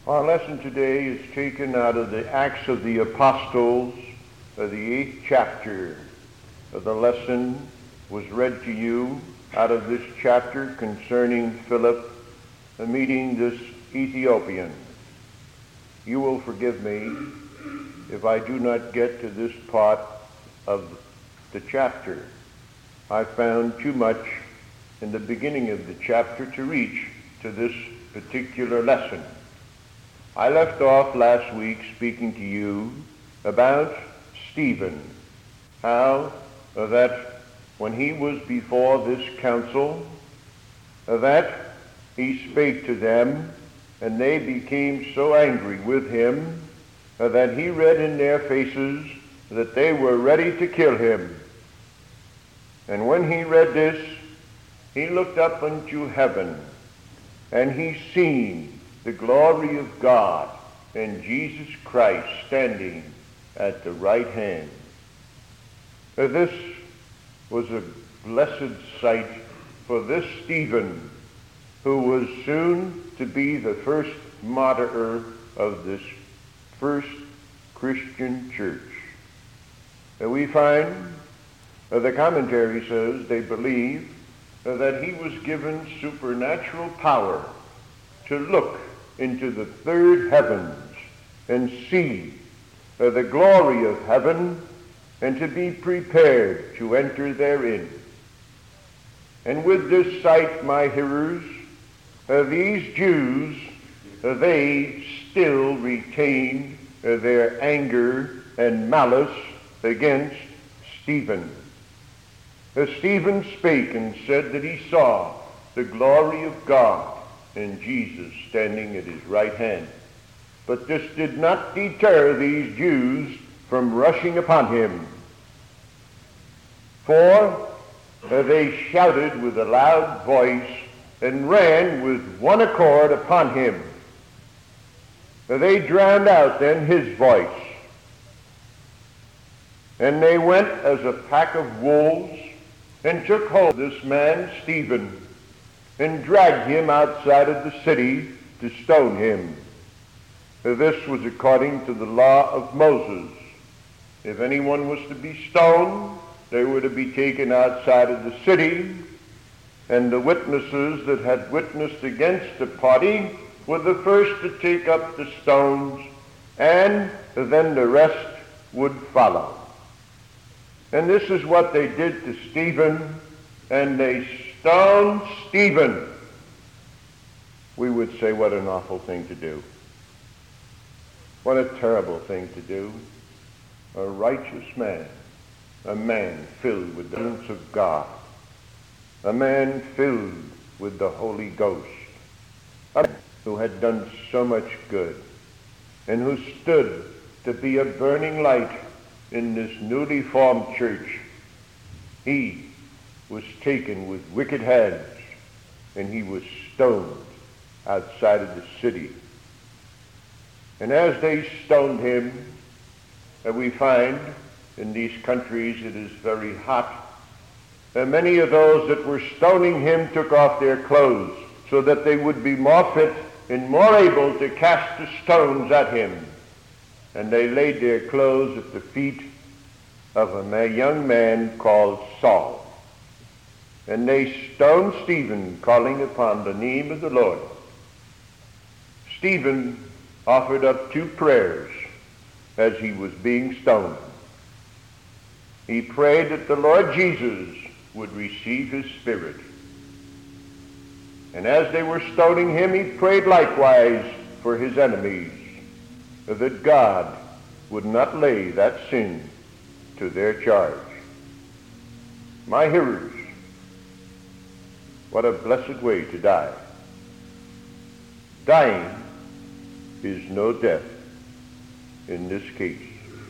Our lesson today is taken out of the Acts of the Apostles, the 8th chapter. The lesson was read to you out of this chapter concerning Philip meeting this Ethiopian. You will forgive me if I do not get to this part of the chapter. I found too much in the beginning of the chapter to reach to this particular lesson. I left off last week speaking to you about Stephen, how that when he was before this council, that he spake to them, and they became so angry with him that he read in their faces that they were ready to kill him. And when he read this, he looked up unto heaven, and he seen the glory of God and Jesus Christ standing at the right hand. This was a blessed sight for this Stephen, who was soon to be the first martyr of this first Christian church. We find the commentary says they believe that he was given supernatural power to look into the third heavens and see the glory of heaven and to be prepared to enter therein. And with this sight, my hearers, these Jews, they still retained their anger and malice against Stephen. Stephen spake and said that he saw the glory of God and Jesus standing at his right hand. But this did not deter these Jews from rushing upon him. For they shouted with a loud voice and ran with one accord upon him. They drowned out then his voice. And they went as a pack of wolves and took hold of this man Stephen and dragged him outside of the city to stone him. This was according to the law of Moses. If anyone was to be stoned, they were to be taken outside of the city, and the witnesses that had witnessed against the party were the first to take up the stones, and then the rest would follow. And this is what they did to Stephen, and they stoned Stephen. We would say, what an awful thing to do. What a terrible thing to do. A righteous man, a man filled with the presence of God, a man filled with the Holy Ghost, a man who had done so much good, and who stood to be a burning light in this newly formed church. He was taken with wicked hands, and he was stoned outside of the city. And as they stoned him, we find in these countries it is very hot, and many of those that were stoning him took off their clothes so that they would be more fit and more able to cast the stones at him. And they laid their clothes at the feet of a young man called Saul. And they stoned Stephen, calling upon the name of the Lord. Stephen offered up 2 prayers as he was being stoned. He prayed that the Lord Jesus would receive his spirit. And as they were stoning him, he prayed likewise for his enemies, that God would not lay that sin to their charge. My hearers, what a blessed way to die. Dying is no death in this case.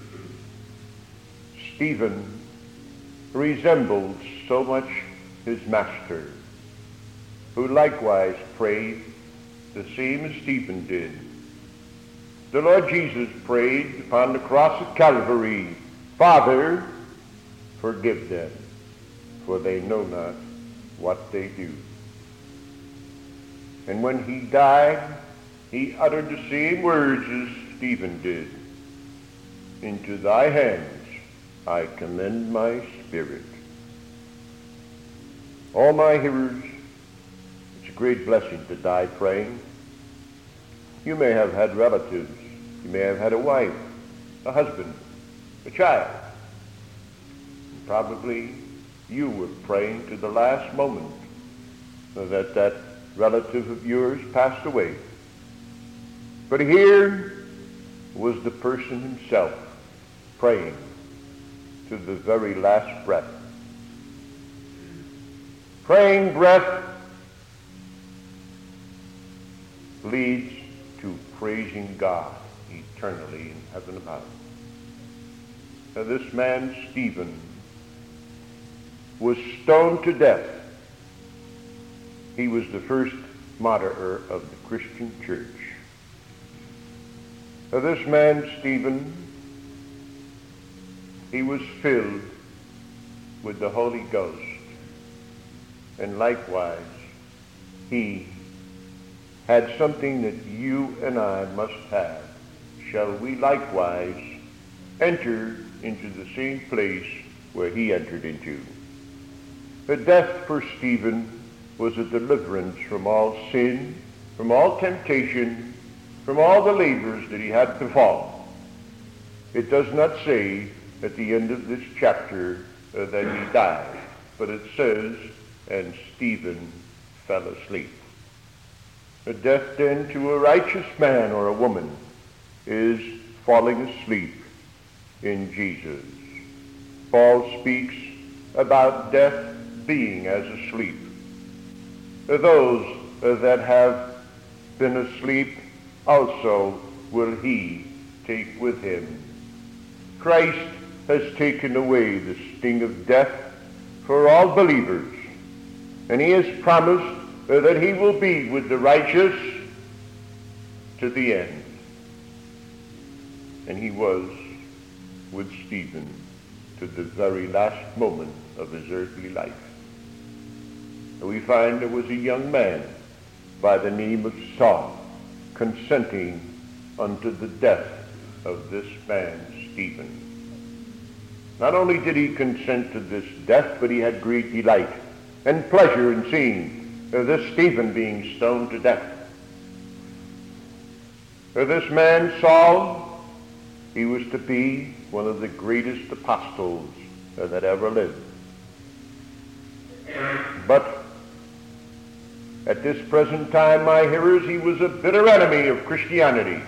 Stephen resembled so much his master, who likewise prayed the same as Stephen did. The Lord Jesus prayed upon the cross of Calvary, Father, forgive them, for they know not what they do. And when he died, he uttered the same words as Stephen did. Into thy hands I commend my spirit. All my hearers, it's a great blessing to die praying. You may have had relatives. You may have had a wife, a husband, a child. And probably you were praying to the last moment that that relative of yours passed away. But here was the person himself praying to the very last breath. Praying breath leads to praising God eternally in heaven above. Now this man, Stephen, was stoned to death. He was the first martyr of the Christian church. Now this man, Stephen, he was filled with the Holy Ghost. And likewise, he had something that you and I must have. Shall we likewise enter into the same place where he entered into? The death for Stephen was a deliverance from all sin, from all temptation, from all the labors that he had to fall. It does not say at the end of this chapter that he died, but it says, and Stephen fell asleep. A death then to a righteous man or a woman is falling asleep in Jesus. Paul speaks about death being as asleep. Those that have been asleep also will he take with him. Christ has taken away the sting of death for all believers, and he has promised that he will be with the righteous to the end. And he was with Stephen to the very last moment of his earthly life. And we find there was a young man by the name of Saul consenting unto the death of this man, Stephen. Not only did he consent to this death, but he had great delight and pleasure in seeing this Stephen being stoned to death. This man, Saul, he was to be one of the greatest apostles that ever lived. But at this present time, my hearers, he was a bitter enemy of Christianity.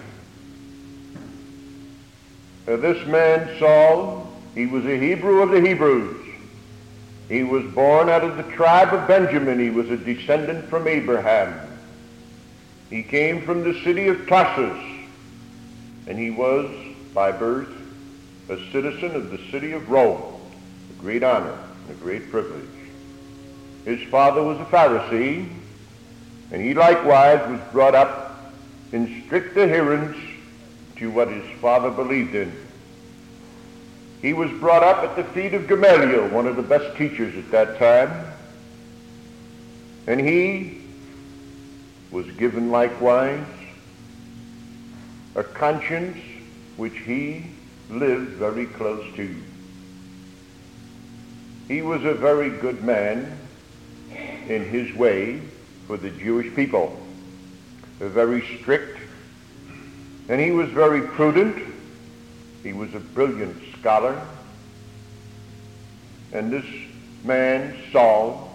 This man, Saul, he was a Hebrew of the Hebrews. He was born out of the tribe of Benjamin. He was a descendant from Abraham. He came from the city of Tarsus, and he was, by birth, a citizen of the city of Rome, a great honor and a great privilege. His father was a Pharisee, and he likewise was brought up in strict adherence to what his father believed in. He was brought up at the feet of Gamaliel, one of the best teachers at that time, and he was given likewise a conscience which he lived very close to. He was a very good man in his way for the Jewish people, very strict, and he was very prudent. He was a brilliant scholar. And this man, Saul,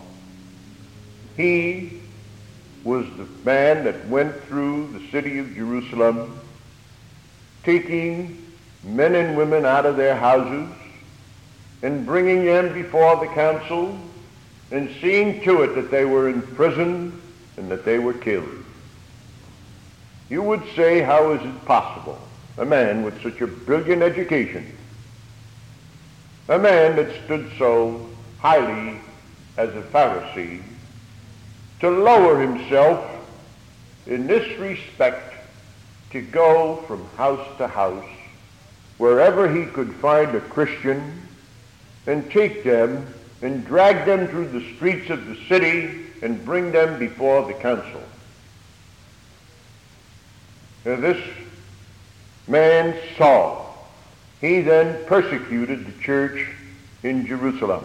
he was the man that went through the city of Jerusalem, taking men and women out of their houses and bringing them before the council and seeing to it that they were imprisoned and that they were killed. You would say, how is it possible? A man with such a brilliant education, a man that stood so highly as a Pharisee, to lower himself in this respect, to go from house to house, wherever he could find a Christian, and take them and drag them through the streets of the city and bring them before the council. This man Saul, he then persecuted the church in Jerusalem.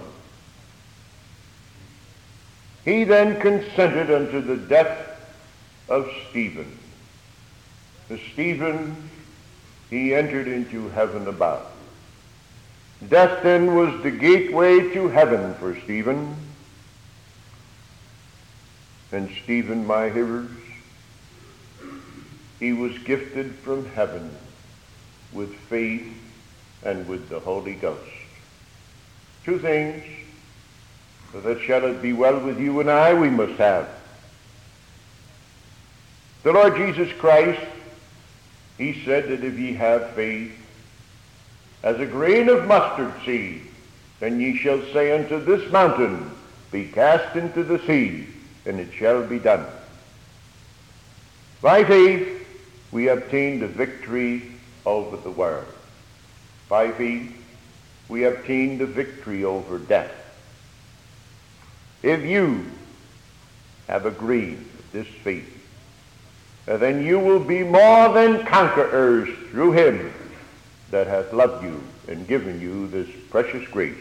He then consented unto the death of Stephen. Stephen, he entered into heaven above. Death then was the gateway to heaven for Stephen. And Stephen, my hearers, he was gifted from heaven with faith and with the Holy Ghost. Two things, that shall it be well with you and I, we must have. The Lord Jesus Christ, he said that if ye have faith as a grain of mustard seed, then ye shall say unto this mountain, be cast into the sea, and it shall be done. By faith, we obtained the victory over the world. By faith, we obtained the victory over death. If you have agreed with this faith, then you will be more than conquerors through him that hath loved you and given you this precious grace.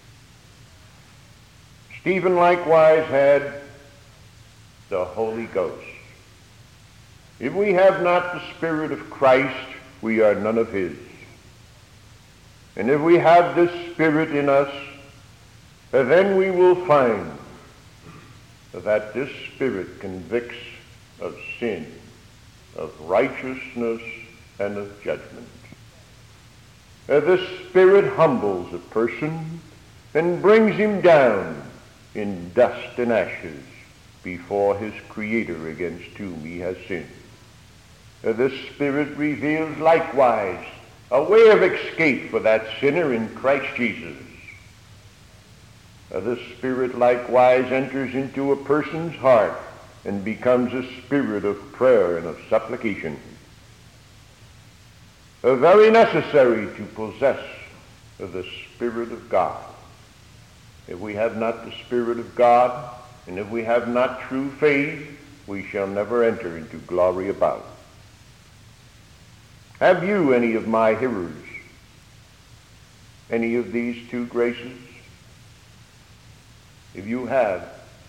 Stephen likewise had the Holy Ghost. If we have not the Spirit of Christ, we are none of his. And if we have this Spirit in us, then we will find that this Spirit convicts of sin, of righteousness, and of judgment. This Spirit humbles a person and brings him down in dust and ashes before his Creator against whom he has sinned. This Spirit reveals likewise a way of escape for that sinner in Christ Jesus. This Spirit likewise enters into a person's heart and becomes a spirit of prayer and of supplication. Very necessary to possess the Spirit of God. If we have not the Spirit of God, and if we have not true faith, we shall never enter into glory above. Have you, any of my hearers, any of these two graces? If you have,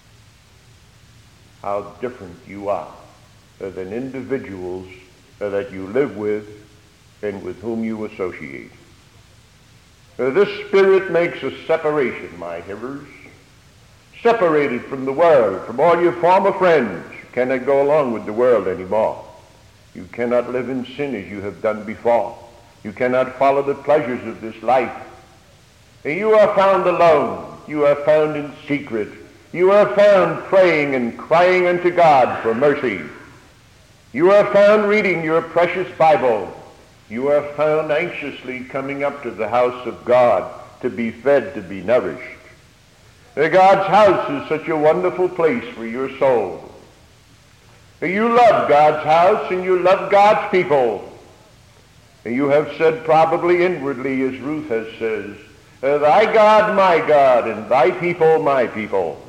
how different you are than individuals that you live with and with whom you associate. This Spirit makes a separation, my hearers, separated from the world, from all your former friends. You cannot go along with the world anymore. You cannot live in sin as you have done before. You cannot follow the pleasures of this life. And you are found alone. You are found in secret. You are found praying and crying unto God for mercy. You are found reading your precious Bible. You are found anxiously coming up to the house of God to be fed, to be nourished. God's house is such a wonderful place for your soul. You love God's house and you love God's people. You have said probably inwardly, as Ruth has said, thy God, my God, and thy people, my people.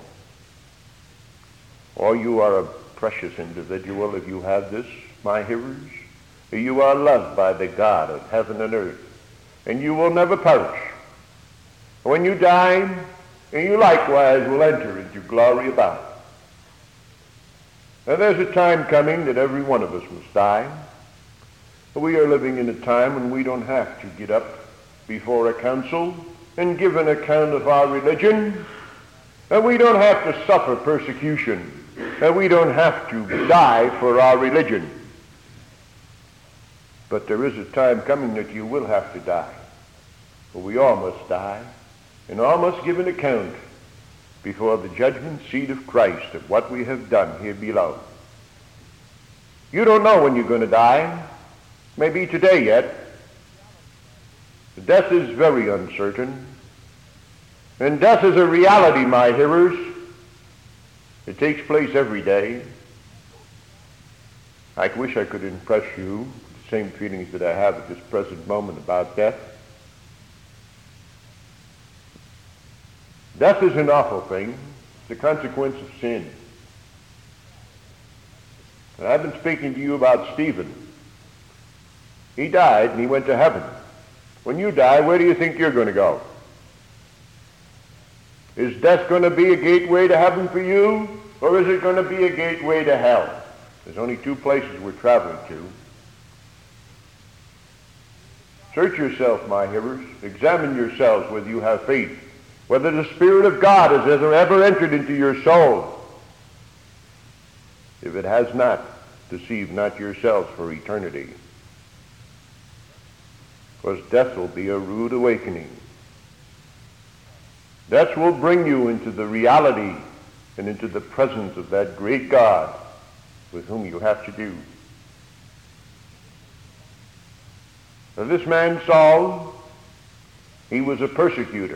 Oh, you are a precious individual if you have this, my hearers. You are loved by the God of heaven and earth, and you will never perish. When you die, you likewise will enter into glory above. Now there's a time coming that every one of us must die. We are living in a time when we don't have to get up before a council and give an account of our religion. And we don't have to suffer persecution. And we don't have to die for our religion. But there is a time coming that you will have to die. For we all must die, and all must give an account before the judgment seat of Christ of what we have done here below. You don't know when you're going to die. Maybe today yet. Death is very uncertain. And death is a reality, my hearers. It takes place every day. I wish I could impress you with the same feelings that I have at this present moment about death. Death is an awful thing. It's the consequence of sin. And I've been speaking to you about Stephen. He died and he went to heaven. When you die, where do you think you're going to go? Is death going to be a gateway to heaven for you, or is it going to be a gateway to hell? There's only two places we're traveling to. Search yourself, my hearers. Examine yourselves whether you have faith, whether the Spirit of God has ever entered into your soul. If it has not, deceive not yourselves for eternity. Because death will be a rude awakening. Death will bring you into the reality and into the presence of that great God with whom you have to do. Now, this man Saul, he was a persecutor.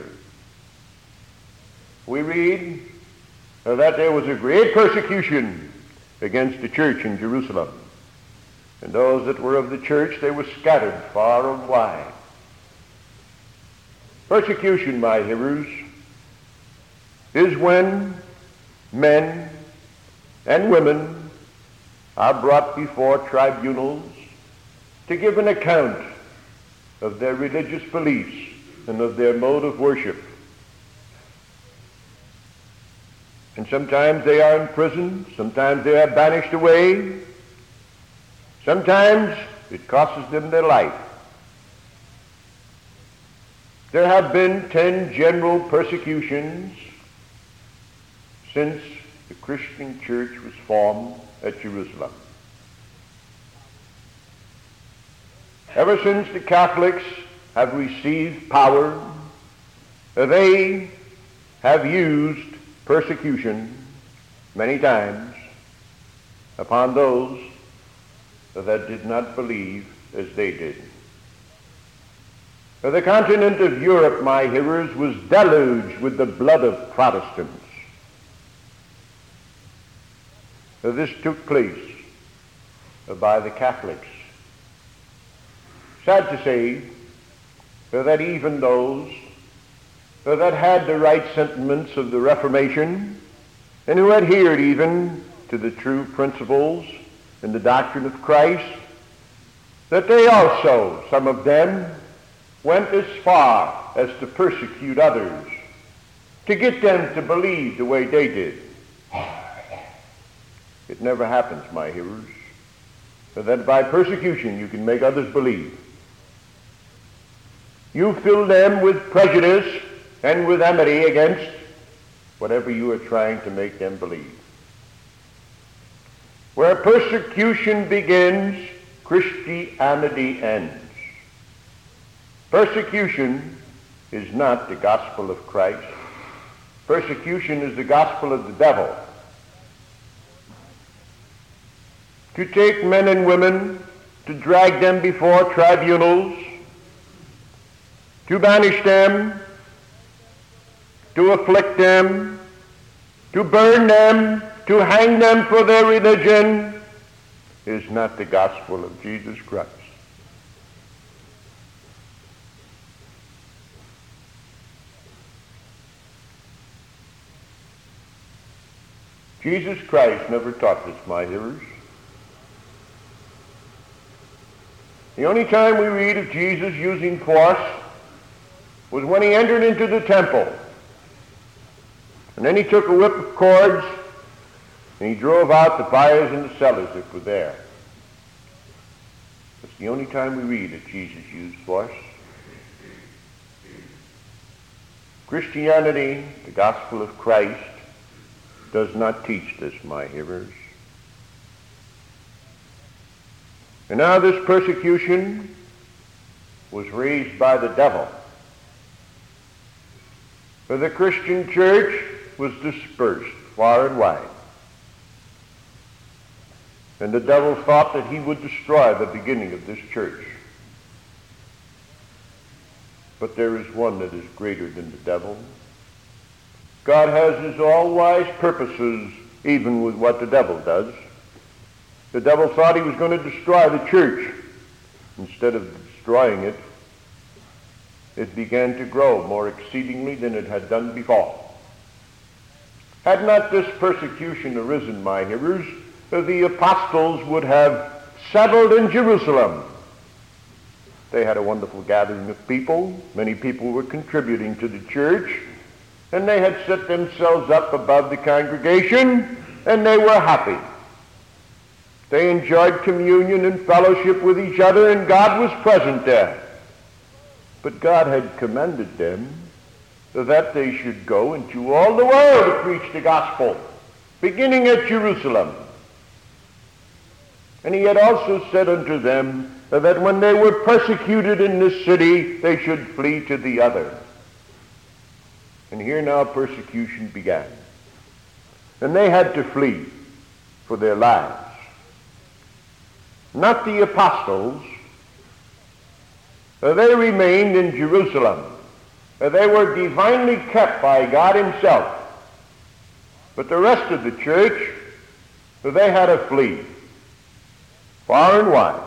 We read that there was a great persecution against the church in Jerusalem. And those that were of the church, they were scattered far and wide. Persecution, my hearers, is when men and women are brought before tribunals to give an account of their religious beliefs and of their mode of worship. And sometimes they are in prison, sometimes they are banished away, sometimes it costs them their life. There have been 10 general persecutions since the Christian church was formed at Jerusalem. Ever since the Catholics have received power, they have used persecution many times upon those that did not believe as they did. The continent of Europe, my hearers, was deluged with the blood of Protestants. This took place by the Catholics. Sad to say that even those that had the right sentiments of the Reformation and who adhered even to the true principles and the doctrine of Christ, that they also, some of them, went as far as to persecute others, to get them to believe the way they did. It never happens, my hearers, that by persecution you can make others believe. You fill them with prejudice and with enmity against whatever you are trying to make them believe. Where persecution begins, Christianity ends. Persecution is not the gospel of Christ. Persecution is the gospel of the devil. To take men and women, to drag them before tribunals, to banish them, to afflict them, to burn them, to hang them for their religion, is not the gospel of Jesus Christ. Jesus Christ never taught this, my hearers. The only time we read of Jesus using force was when he entered into the temple. And then he took a whip of cords and he drove out the buyers and the sellers that were there. That's the only time we read that Jesus used force. Christianity, the gospel of Christ, does not teach this, my hearers. And now this persecution was raised by the devil. For the Christian church was dispersed far and wide. And the devil thought that he would destroy the beginning of this church. But there is one that is greater than the devil. God has his all-wise purposes even with what the devil does. The devil thought he was going to destroy the church. Instead of destroying it, it began to grow more exceedingly than it had done before. Had not this persecution arisen, my hearers, the apostles would have settled in Jerusalem They had a wonderful gathering of people. Many people were contributing to the church, and they had set themselves up above the congregation, and they were happy. They enjoyed communion and fellowship with each other, and God was present there. But God had commanded them that they should go into all the world to preach the gospel, beginning at Jerusalem. And he had also said unto them that when they were persecuted in this city, they should flee to the other. And here now persecution began. And they had to flee for their lives. Not the apostles. They remained in Jerusalem. They were divinely kept by God himself. But the rest of the church, they had to flee far and wide.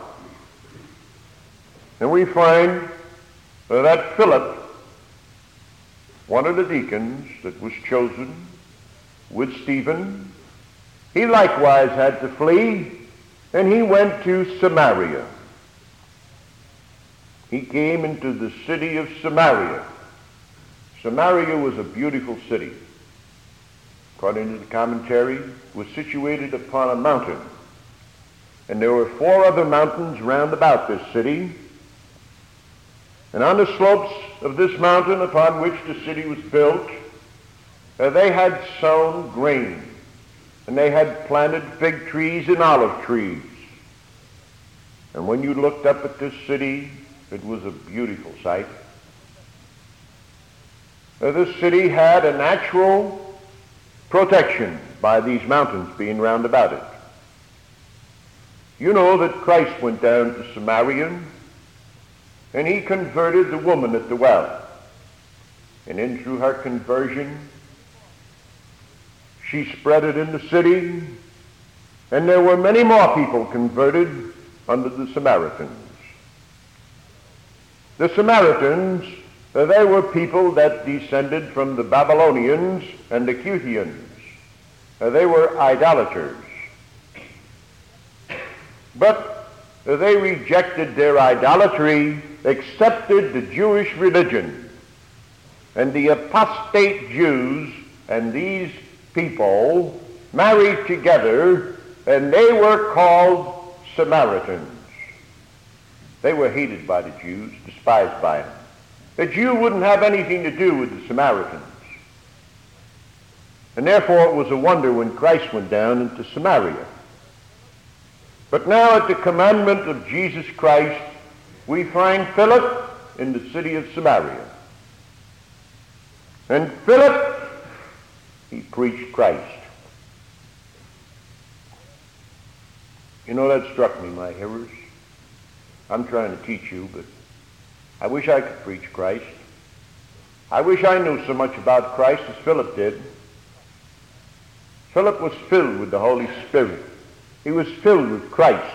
And we find that Philip, one of the deacons that was chosen with Stephen, he likewise had to flee, and he went to Samaria. He came into the city of Samaria. Samaria was a beautiful city. According to the commentary, it was situated upon a mountain. And there were 4 other mountains round about this city. And on the slopes of this mountain upon which the city was built, they had sown grain. And they had planted fig trees and olive trees. And when you looked up at this city, it was a beautiful sight. This city had a natural protection by these mountains being round about it. You know that Christ went down to Samaria, and he converted the woman at the well. And in through her conversion, she spread it in the city, and there were many more people converted under the Samaritans. The Samaritans, they were people that descended from the Babylonians and the Cuthians. They were idolaters. But they rejected their idolatry, accepted the Jewish religion. And the apostate Jews and these people married together, and they were called Samaritans. They were hated by the Jews, despised by them. The Jew wouldn't have anything to do with the Samaritans. And therefore it was a wonder when Christ went down into Samaria. But now at the commandment of Jesus Christ, we find Philip in the city of Samaria. And Philip, he preached Christ. You know, that struck me, my hearers. I'm trying to teach you, but I wish I could preach Christ. I wish I knew so much about Christ as Philip did. Philip was filled with the Holy Spirit. He was filled with Christ.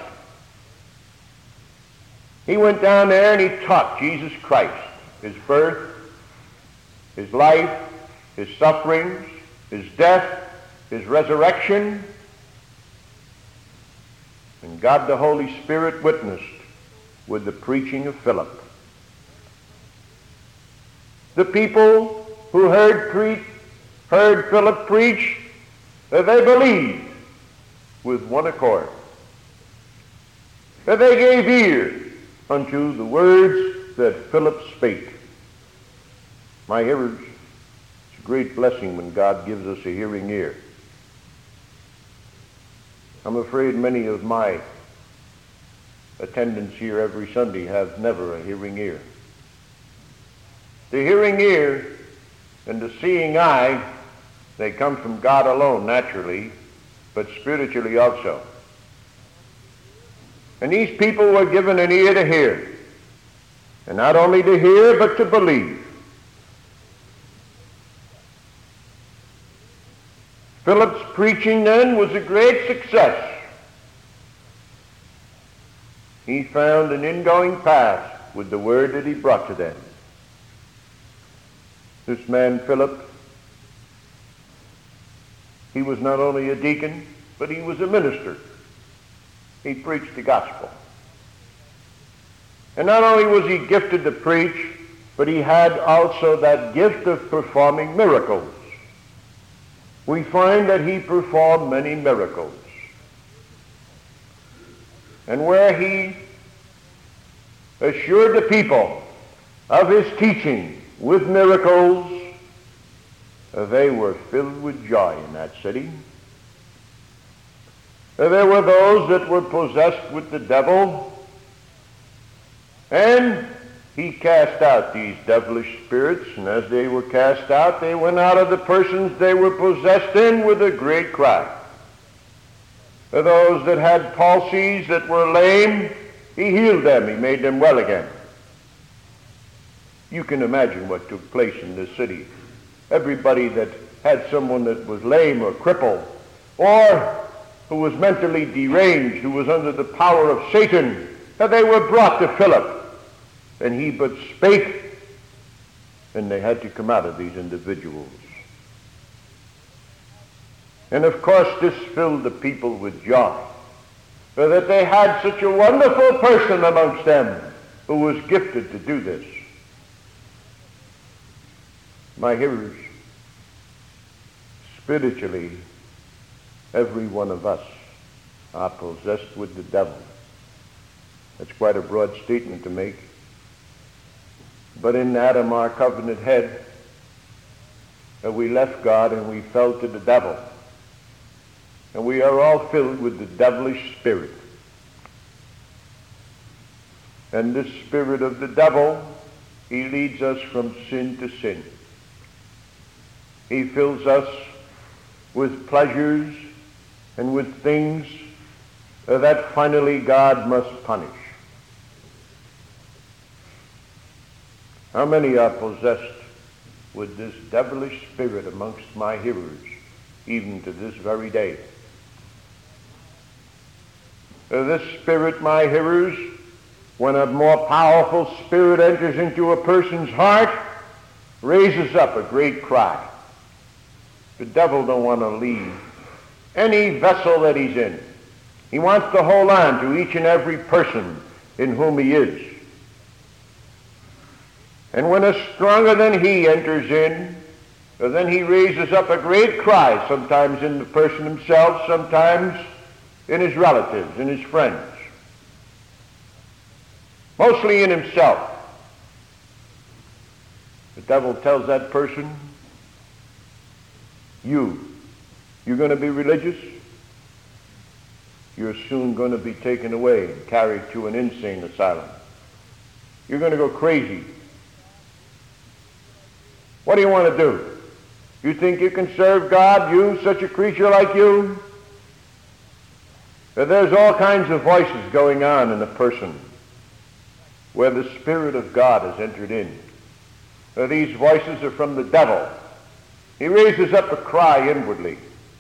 He went down there and he taught Jesus Christ, his birth, his life, his sufferings, his death, his resurrection. And God the Holy Spirit witnessed with the preaching of Philip. The people who heard Philip preach, they believed with one accord. That they gave ear unto the words that Philip spake. My hearers, it's a great blessing when God gives us a hearing ear. I'm afraid many of my attendants here every Sunday have never a hearing ear. The hearing ear and the seeing eye, they come from God alone, naturally, but spiritually also. And these people were given an ear to hear. And not only to hear, but to believe. Philip's preaching then was a great success. He found an ingoing path with the word that he brought to them. This man, Philip, he was not only a deacon, but he was a minister. He preached the gospel. And not only was he gifted to preach, but he had also that gift of performing miracles. We find that he performed many miracles. And where he assured the people of his teaching with miracles, they were filled with joy in that city. There were those that were possessed with the devil, and he cast out these devilish spirits, and as they were cast out, they went out of the persons they were possessed in with a great cry. Those that had palsies, that were lame, he healed them, he made them well again. You can imagine what took place in this city. Everybody that had someone that was lame or crippled, or who was mentally deranged, who was under the power of Satan, they were brought to Philip. And he but spake, and they had to come out of these individuals. And of course this filled the people with joy, for that they had such a wonderful person amongst them who was gifted to do this. My hearers, spiritually, every one of us are possessed with the devil. That's quite a broad statement to make. But in Adam, our covenant head, we left God and we fell to the devil. And we are all filled with the devilish spirit. And this spirit of the devil, he leads us from sin to sin. He fills us with pleasures and with things that finally God must punish. How many are possessed with this devilish spirit amongst my hearers, even to this very day? This spirit, my hearers, when a more powerful spirit enters into a person's heart, raises up a great cry. The devil don't want to leave any vessel that he's in. He wants to hold on to each and every person in whom he is. And when a stronger than he enters in, then he raises up a great cry, sometimes in the person himself, sometimes in his relatives, in his friends. Mostly in himself. The devil tells that person, you're going to be religious? You're soon going to be taken away and carried to an insane asylum. You're going to go crazy. What do you want to do? You think you can serve God, you, such a creature like you? There's all kinds of voices going on in a person where the Spirit of God has entered in. These voices are from the devil. He raises up a cry inwardly.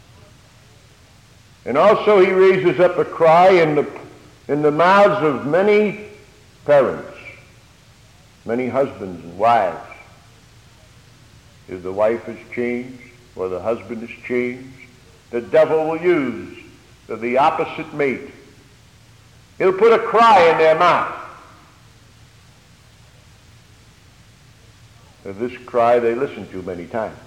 And also he raises up a cry in the mouths of many parents, many husbands and wives. If the wife has changed or the husband has changed, the devil will use the opposite mate. He'll put a cry in their mouth. This cry they listen to many times.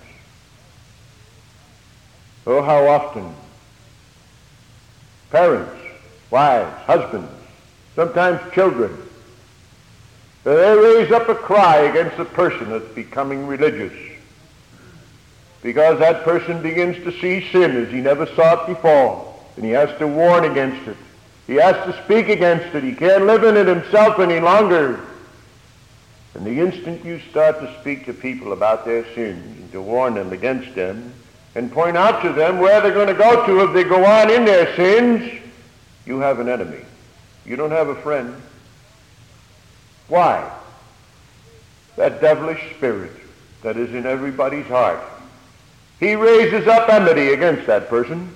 Oh, how often parents, wives, husbands, sometimes children, they raise up a cry against the person that's becoming religious, because that person begins to see sin as he never saw it before, and he has to warn against it. He has to speak against it. He can't live in it himself any longer. And the instant you start to speak to people about their sins and to warn them against them and point out to them where they're going to go to if they go on in their sins, you have an enemy. You don't have a friend. Why? That devilish spirit that is in everybody's heart. He raises up enmity against that person.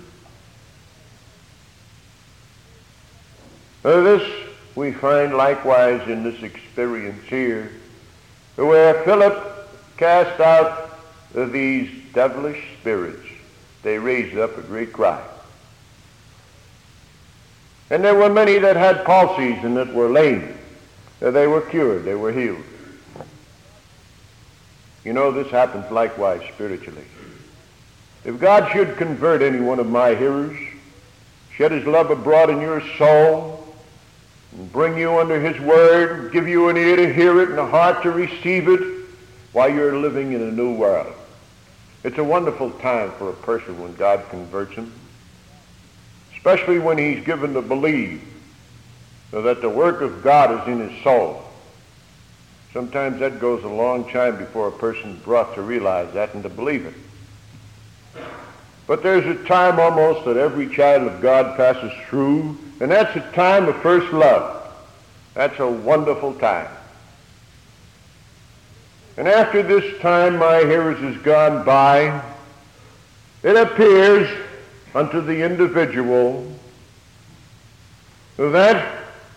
This we find likewise in this experience here, where Philip cast out these devilish spirits. They raised up a great cry. And there were many that had palsies and that were lame. they were cured, they were healed. You know, this happens likewise spiritually. If God should convert any one of my hearers, shed his love abroad in your soul, and bring you under his word, give you an ear to hear it and a heart to receive it, while you're living in a new world. It's a wonderful time for a person when God converts him, especially when he's given to believe so that the work of God is in his soul. Sometimes that goes a long time before a person's brought to realize that and to believe it. But there's a time almost that every child of God passes through, and that's a time of first love. That's a wonderful time. And after this time, my hearers, has gone by, it appears unto the individual that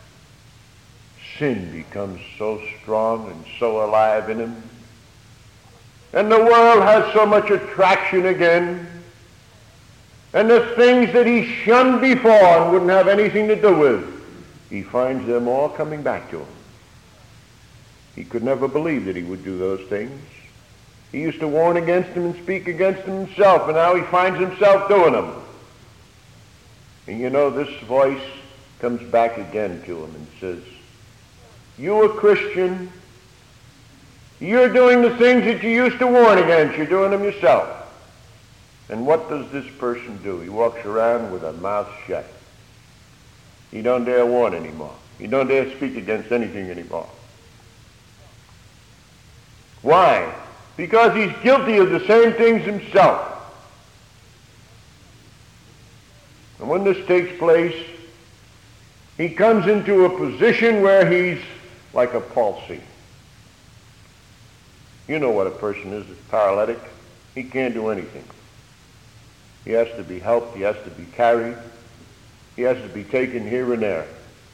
sin becomes so strong and so alive in him, and the world has so much attraction again, and the things that he shunned before and wouldn't have anything to do with, he finds them all coming back to him. He could never believe that he would do those things. He used to warn against them and speak against them himself, and now he finds himself doing them. And you know, this voice comes back again to him and says, you a Christian, you're doing the things that you used to warn against. You're doing them yourself. And what does this person do? He walks around with a mouth shut. He don't dare warn anymore. He don't dare speak against anything anymore. Why? Because he's guilty of the same things himself. And when this takes place, he comes into a position where he's like a palsy. You know what a person is that's paralytic. He can't do anything. He has to be helped. He has to be carried. He has to be taken here and there.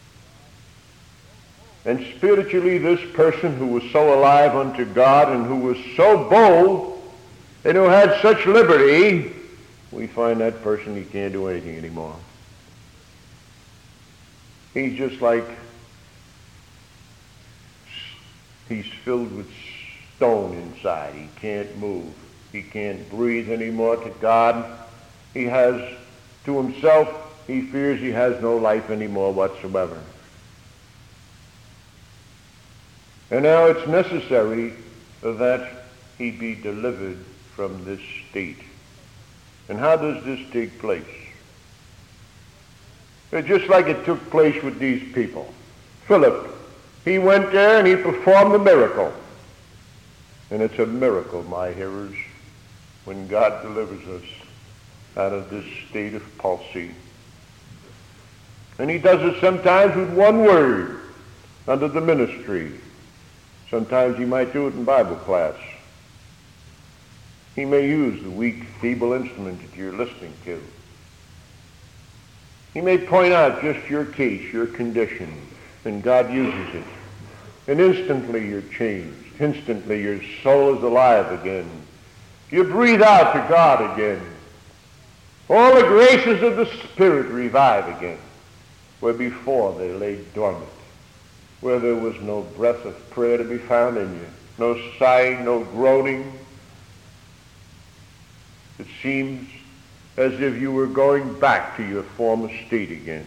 And spiritually, this person who was so alive unto God and who was so bold and who had such liberty, we find that person, he can't do anything anymore. He's just like, he's filled with stone inside. He can't move. He can't breathe anymore to God. He has, to himself, he fears he has no life anymore whatsoever. And now it's necessary that he be delivered from this state. And how does this take place? It's just like it took place with these people. Philip, he went there and he performed a miracle. And it's a miracle, my hearers, when God delivers us out of this state of palsy. And he does it sometimes with one word under the ministry. Sometimes he might do it in Bible class. He may use the weak, feeble instrument that you're listening to. He may point out just your case, your condition, and God uses it. And instantly you're changed. Instantly your soul is alive again. You breathe out to God again. All the graces of the Spirit revive again, where before they lay dormant, where there was no breath of prayer to be found in you, no sighing, no groaning. It seems as if you were going back to your former state again.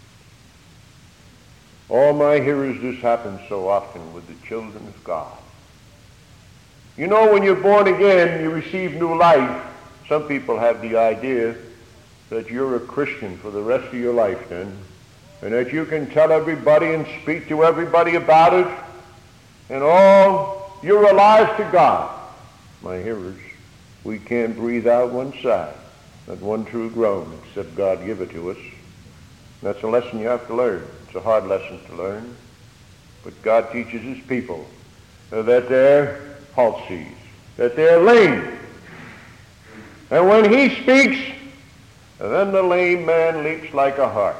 All my hearers, this happens so often with the children of God. You know, when you're born again, you receive new life. Some people have the idea that you're a Christian for the rest of your life then, and that you can tell everybody and speak to everybody about it, and all, you're alive to God. My hearers, we can't breathe out one sigh, not one true groan, except God give it to us. That's a lesson you have to learn. It's a hard lesson to learn, but God teaches his people that they're palsies, that they're lame. And when he speaks, then the lame man leaps like a hart.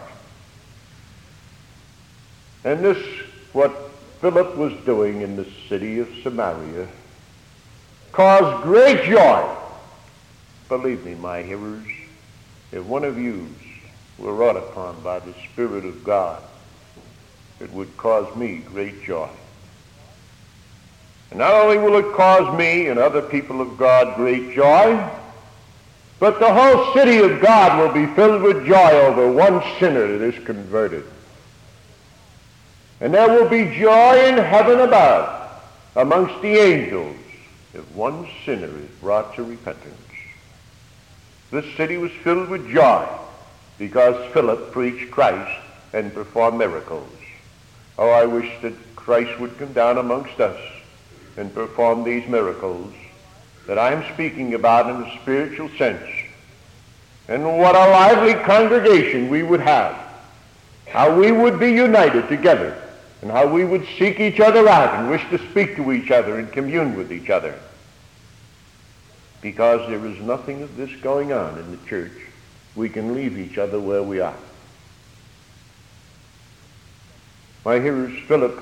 And this, what Philip was doing in the city of Samaria, caused great joy. Believe me, my hearers, if one of you were wrought upon by the Spirit of God, it would cause me great joy. And not only will it cause me and other people of God great joy, but the whole city of God will be filled with joy over one sinner that is converted. And there will be joy in heaven above amongst the angels if one sinner is brought to repentance. This city was filled with joy because Philip preached Christ and performed miracles. Oh, I wish that Christ would come down amongst us and perform these miracles that I am speaking about in a spiritual sense. And what a lively congregation we would have. How we would be united together, and how we would seek each other out and wish to speak to each other and commune with each other. Because there is nothing of this going on in the church, we can leave each other where we are. My hearers, Philip,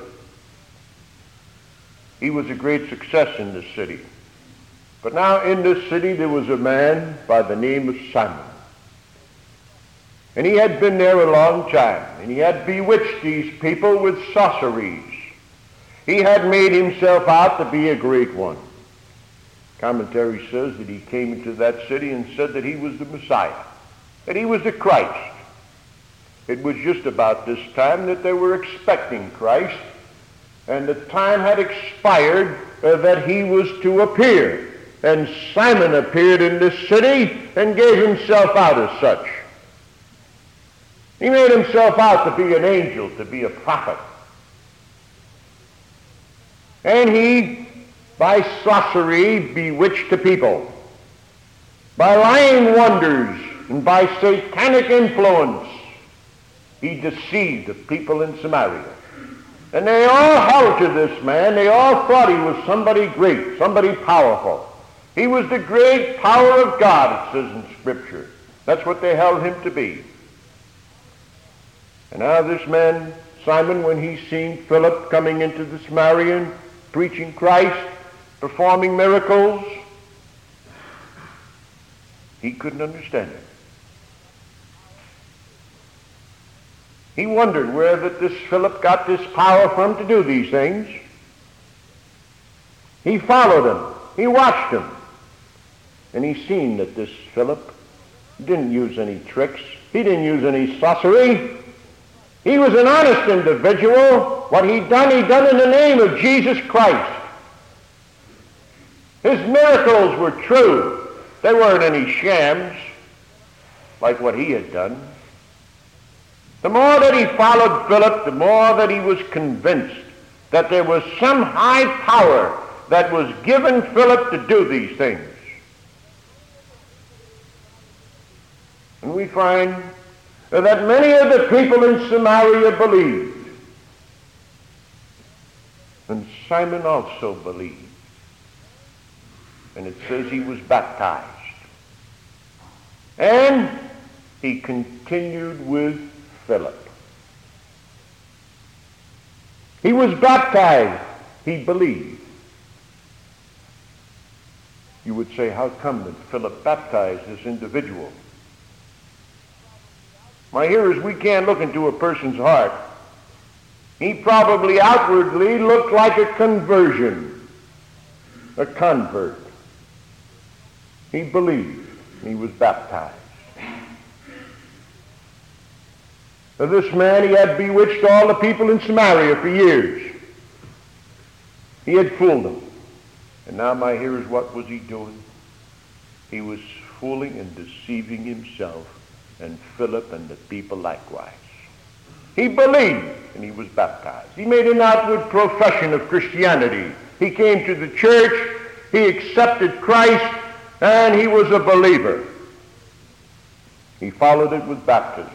he was a great success in this city. But now in this city there was a man by the name of Simon. And he had been there a long time, and he had bewitched these people with sorceries. He had made himself out to be a great one. Commentary says that he came into that city and said that he was the Messiah, that he was the Christ. It was just about this time that they were expecting Christ, and the time had expired that he was to appear. And Simon appeared in this city and gave himself out as such. He made himself out to be an angel, to be a prophet. And he, by sorcery, bewitched the people. By lying wonders and by satanic influence, he deceived the people in Samaria. And they all held to this man. They all thought he was somebody great, somebody powerful. He was the great power of God, it says in Scripture. That's what they held him to be. And now this man, Simon, when he seen Philip coming into the Samaria, preaching Christ, performing miracles, he couldn't understand it. He wondered where that this Philip got this power from to do these things. He followed him. He watched him. And he seen that this Philip didn't use any tricks. He didn't use any sorcery. He was an honest individual. What he done in the name of Jesus Christ. His miracles were true. They weren't any shams like what he had done. The more that he followed Philip, the more that he was convinced that there was some high power that was given Philip to do these things. And we find that many of the people in Samaria believed. And Simon also believed. And it says he was baptized. And he continued with Philip. He was baptized. He believed. You would say, how come that Philip baptized this individual? My hearers, we can't look into a person's heart. He probably outwardly looked like a conversion, a convert. He believed, and he was baptized. Now this man, he had bewitched all the people in Samaria for years. He had fooled them. And now, my hearers, what was he doing? He was fooling and deceiving himself and Philip and the people likewise. He believed and he was baptized. He made an outward profession of Christianity. He came to the church, he accepted Christ, and he was a believer. He followed it with baptism.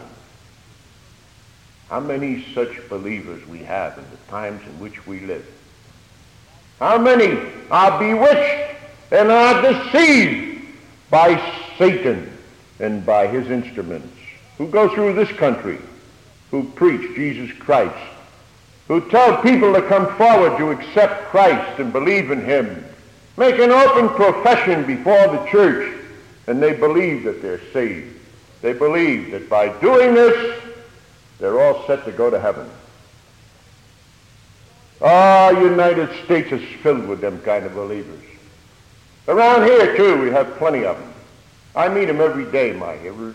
How many such believers we have in the times in which we live? How many are bewitched and are deceived by Satan and by his instruments, who go through this country, who preach Jesus Christ, who tell people to come forward to accept Christ and believe in him, make an open profession before the church, and they believe that they're saved. They believe that by doing this, they're all set to go to heaven. United States is filled with them kind of believers. Around here, too, we have plenty of them. I meet them every day, my hearers.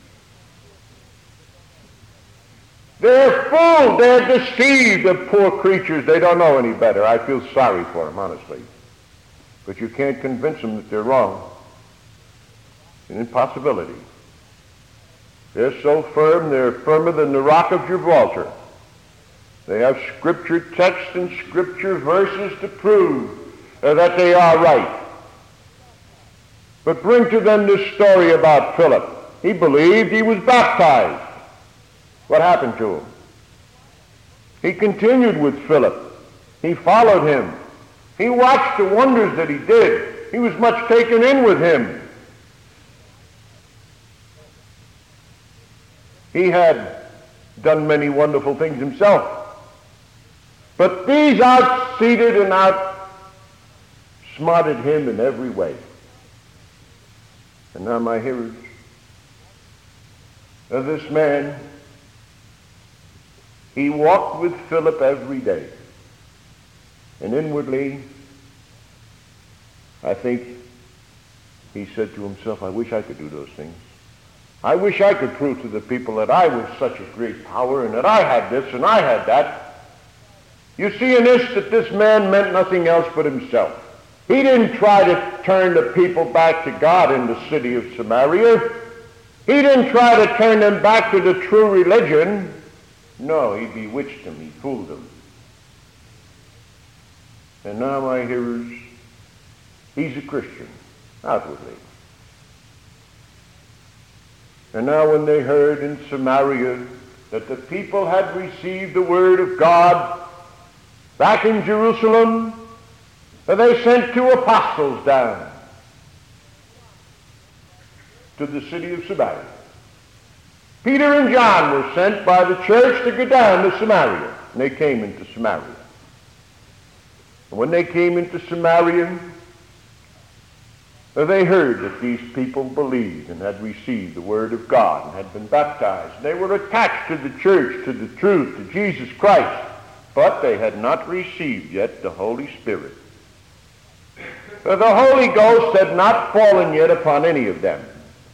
They're fooled. They're deceived of poor creatures. They don't know any better. I feel sorry for them, honestly. But you can't convince them that they're wrong. It's an impossibility. They're so firm, they're firmer than the rock of Gibraltar. They have scripture text and scripture verses to prove that they are right. But bring to them this story about Philip. He believed, he was baptized. What happened to him? He continued with Philip. He followed him. He watched the wonders that he did. He was much taken in with him. He had done many wonderful things himself. But these out-seated and out-smarted him in every way. And now, my hearers, this man, he walked with Philip every day. And inwardly, I think he said to himself, I wish I could do those things. I wish I could prove to the people that I was such a great power and that I had this and I had that. You see in this that this man meant nothing else but himself. He didn't try to turn the people back to God in the city of Samaria. He didn't try to turn them back to the true religion. No, he bewitched them. He fooled them. And now, my hearers, he's a Christian, outwardly. And now when they heard in Samaria that the people had received the word of God back in Jerusalem, they sent 2 apostles down to the city of Samaria. Peter and John were sent by the church to go down to Samaria, and they came into Samaria. And when they came into Samaria, they heard that these people believed and had received the word of God and had been baptized. They were attached to the church, to the truth, to Jesus Christ, but they had not received yet the Holy Spirit. The Holy Ghost had not fallen yet upon any of them.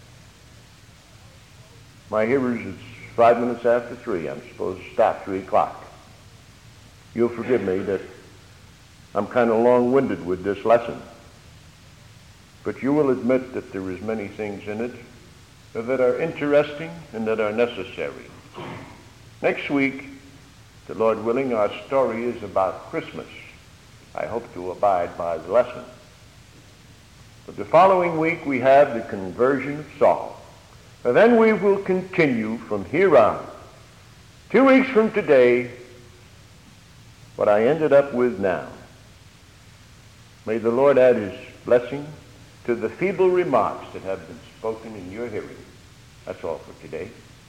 My hearers, it's 5 minutes after 3. I'm supposed to stop 3 o'clock. You'll forgive me that I'm kind of long-winded with this lesson. But you will admit that there is many things in it that are interesting and that are necessary. Next week, the Lord willing, our story is about Christmas. I hope to abide by the lesson. But the following week we have the conversion of Saul. And then we will continue from here on. 2 weeks from today, what I ended up with now. May the Lord add his blessing to the feeble remarks that have been spoken in your hearing. That's all for today.